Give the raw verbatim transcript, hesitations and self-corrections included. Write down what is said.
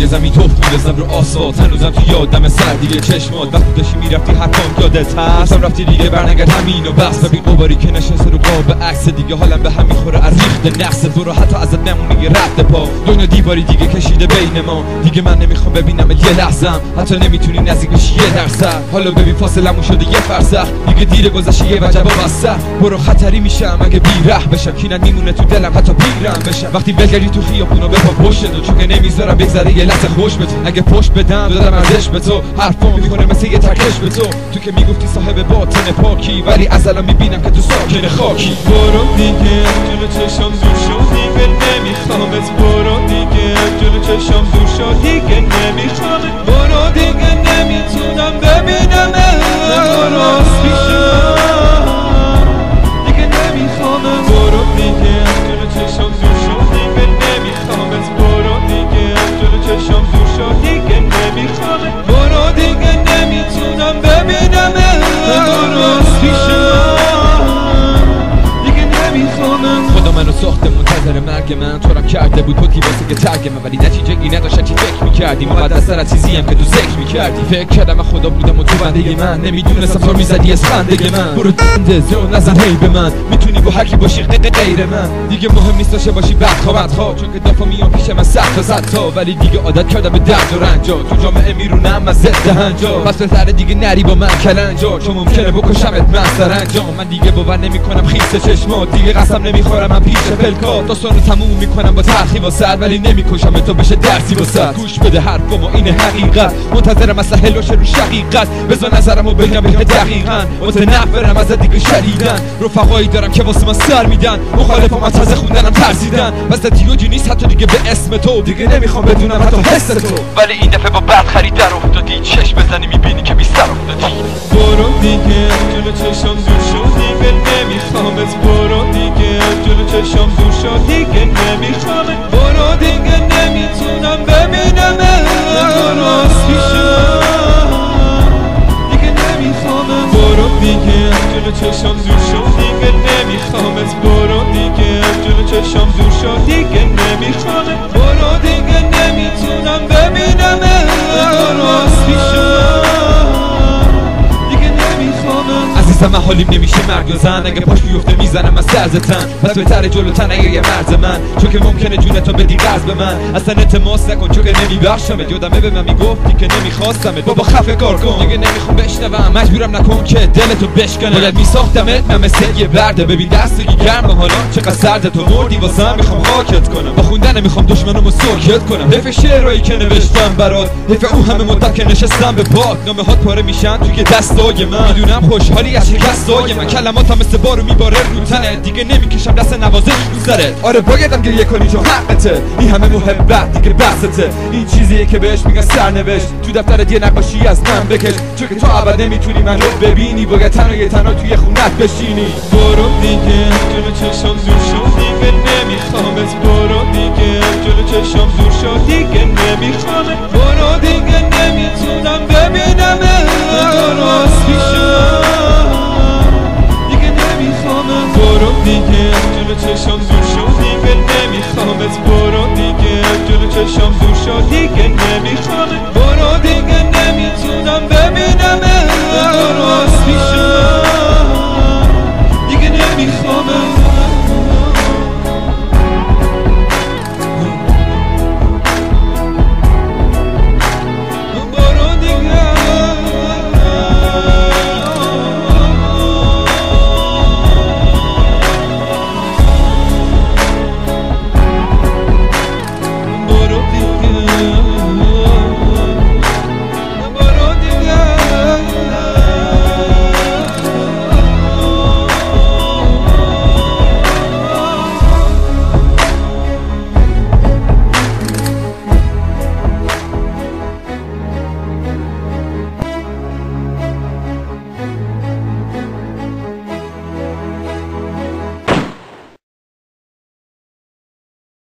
دیگه زمین توف می‌بزنم رو آسفالت، هنوزم تو یادم سر دیگه چشمات وقتی داشتی میرفتی حرفام یادت هست، هم رفتی دیگه برنگرد همین و بس. ببین قباری که نشسته رو قاب عکس دیگه حالم به هم میخوره از ریخت نقص برو، حتی ازت نمونه یه رد پا. دنیا دیواری دیگه کشیده بین ما، دیگه من نمیخوام ببینم یه لحظم، حتی نمیتونی نزدیک بشی یه درصد. حالا ببین فاصلمون شده یه فرسخ، دیگه دیر گذشته یه وجبا بسته. برو خطری میشم اگه بیره بشم، کینت میمونه تو دلم حتی پیرم بشم. وقتی بگردی تو خیابونا بپا پشت تو، چون که نمیذارم بگذره یه لحظه خوش به تو. اگه پشت بدم دادم ارزش به تو، حرفام میکنه مثل یه ترکش به تو. تو که میگفتی صاحب باطن پاکی، ولی از الان میبینم که تو ساکن خاکی. برو دیگه جلو چشم دور شو، دیگه نمیخوامت. برو دیگه جلو چشم دور شو، دیگه نمیخوامت. برو دیگه نمیتونم ببینمت. برو پیشم دیگه نمیخوامت. برو دیگه جلو چشم دور شو، دیگه نمیخوامت. برو دیگه جلو چشم دور شو، دیگه نمیخوامت. برو دیگه نمیتونم ببینمت. برو پیشم خدا منو ساخته منتظر مرگ من، تو رم کرده بود بودی واسه که ترگ من، ولی نتیجه ای نداشت چی فکر میکردی. مقدستر از چیزی هم که تو ذکر میکردی. فکر کردم خدا بودم و تو بنده من، نمیدونستم تو میزدی از خنده من. برو دنده زون نزن هی به من، میتونی با هر کی باشی غیر من. دیگه مهم نیست داشته باشی بدخواه بدخواه، چون که دفعه میام پیش من صد تا صد تا. ولی دیگه عادت کردم به درد و رنجا، تو جامعه میرونم از ضد هنجا. پس بهتره دیگه نری با من کلنجا، چون ممکنه بکشمت من سرانجام. من دیگه باور نمیکنم خیس چشمات، دیگه قسم نمیخورم من پیش پلکا. داستانو تموم میکنم با تلخی واسط، ولی نمیکشم تو بشه درسی واسط. گوش بده حرفمو این حقیقت، منتظرم از هلوش رو شقیقت. بذار نظرمو بگم به دقیقاً، متنفرم از دیگه شدیدن. رفقایی دارم که واسه من سر میدن، مخالفم از تازه خوندنم ترسیدن. واسه دیوجی نیست حتی دیگه به اسم تو، دیگه نمیخوام بدونم حتی حس تو. ولی این دفعه با بد خریدن افتادی، چشم بزنی میبینی که بی سر افتادی. برو دیگه جلو چشم دور شو، دیگه نمیخوامت. برو دیگه جلو چشم دور شو، دیگه نمیخوامت. برو دیگه نمیتونم ببینمت. برو پیشم دیگه نمیخوامت. برو دیگه جلو چشم دور شو، دیگه نمیخوامت. برو دیگه جلو چشم دور شو، دیگه نمیخوامت. برو دیگه نمیتونم ببینمت. برو پیشم دیگه نمیخوامت. عزیزم من حالیم نمیشه مرگ و زن، اگه پاش بیفته میزنم از سرزتن. پس بهتره جلوتن اگه یه مرز من، چون که ممکنه جونتو بدی قرض به من. اصلا التماس نکن چون که نمیبخشمت، یادمه به من میگفتی که نمیخواستمت. بابا خفه کار کن، دیگه نمیخوام بشنوم، مجبورم نکن که دلتو بشکنه. باید میساختمت من مثل یه برده، ببین دستگی گرمم حالا چقدر سرده. تو مردی واسم میخوام خاکت کنم، با خوندن میخوام دشمنمو ساکت کنم. حیف شعرهایی که نوشتم برات، حیف اون همه مدت که نشستم به باد. نامه هات پاره میشن توی دستای من، میدونم خوشحالی از شکستای من. کلماتم مثل بارو میباره رو تنت، دیگه نمیکشم دست نوازش رو سرت. آره بایدم گریه کنی چون حقته، این همه محبت دیگه بحثته. این چیزیه که بهش میگن سرنوشت، تو دفترت یه نقاشی از من بکش. چون که تو ابد نمیتونی من رو ببینی، باید تنها یه تنها توی خونت بشینی. برو دیگه جلو چشم دور شو، دیگه نمیخوامت. برو دیگه جلو چشم دور شو، دیگه نمیخوامت. برو دیگه نمیتونم ببینمت. برو پیشم دیگه نمیخوامت. برو دیگه جلو چشم دور شو، دیگه نمیخوامت. برو دیگه جلو چشم دور شو، دیگه نمیخوامت.